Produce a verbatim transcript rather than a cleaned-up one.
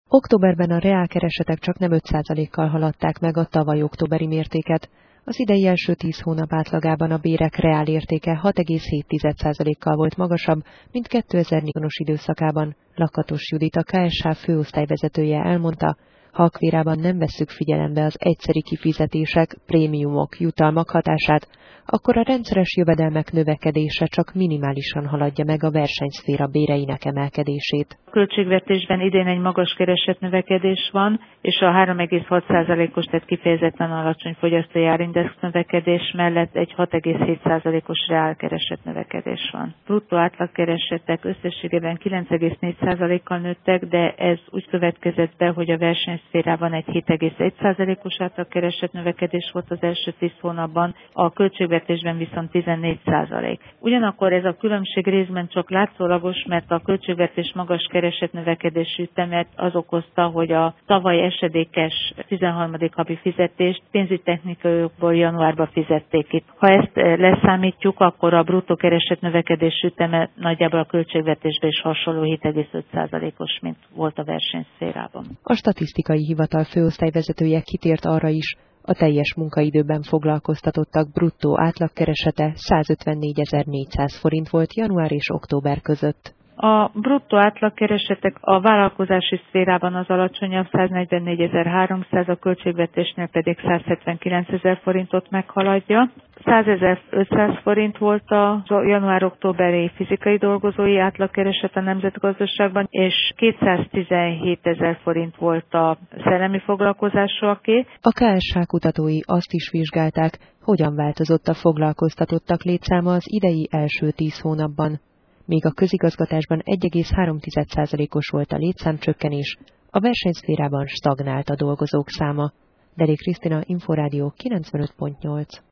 Októberben a reálkeresetek csak nem öt százalékkal haladták meg a tavaly októberi mértéket. Az idei első tíz hónap átlagában a bérek reálértéke hat egész hét százalékkal volt magasabb, mint kétezer-nyolcas időszakában. Lakatos Judit, a ká es há főosztályvezetője elmondta, ha akvérában nem vesszük figyelembe az egyszeri kifizetések, prémiumok, jutalmak hatását, akkor a rendszeres jövedelmek növekedése csak minimálisan haladja meg a versenyszféra béreinek emelkedését. A költségvetésben idén egy magas keresetnövekedés van, és a három egész hat százalékos, tehát kifejezetten alacsony fogyasztói árindex növekedés mellett egy hat egész hét százalékos reálkeresetnövekedés van. Bruttó átlagkeresetek összességében kilenc egész négy százalékkal nőttek, de ez úgy következett be, hogy a versenyszférában egy hét egész egy százalékos átlagkeresetnövekedés volt az első tíz hónapban, a költségvetésben viszont tizennégy százalék. Ugyanakkor ez a különbség részben csak látszólagos, mert a költségvetés magas keresetnövekedésű ütemet az okozta, hogy a tavaly esedékes tizenharmadik havi fizetést pénzügytechnikai okból januárban fizették itt. Ha ezt leszámítjuk, akkor a bruttó keresetnövekedésű üteme nagyjából a költségvetésben is hasonló hét egész öt százalékos, mint volt a versenyszférában. A statisztikai hivatal főosztályvezetője kitért arra is, a teljes munkaidőben foglalkoztatottak bruttó átlagkeresete százötvennégyezer-négyszáz forint volt január és október között. A bruttó átlagkeresetek a vállalkozási szférában az alacsonyabb száznegyvennégyezer-háromszáz, a költségvetésnél pedig százhetvenkilencezer forintot meghaladja. százezer-ötszáz forint volt a január-októberi fizikai dolgozói átlagkereset a nemzetgazdaságban, és kétszáztizenhétezer forint volt a szellemi foglalkozásúaké. A ká es há kutatói azt is vizsgálták, hogyan változott a foglalkoztatottak létszáma az idei első tíz hónapban. Míg a közigazgatásban egy egész három százalékos volt a létszámcsökkenés, a versenyszférában stagnált a dolgozók száma. Deli Krisztina, Inforádió kilencvenöt pont nyolc.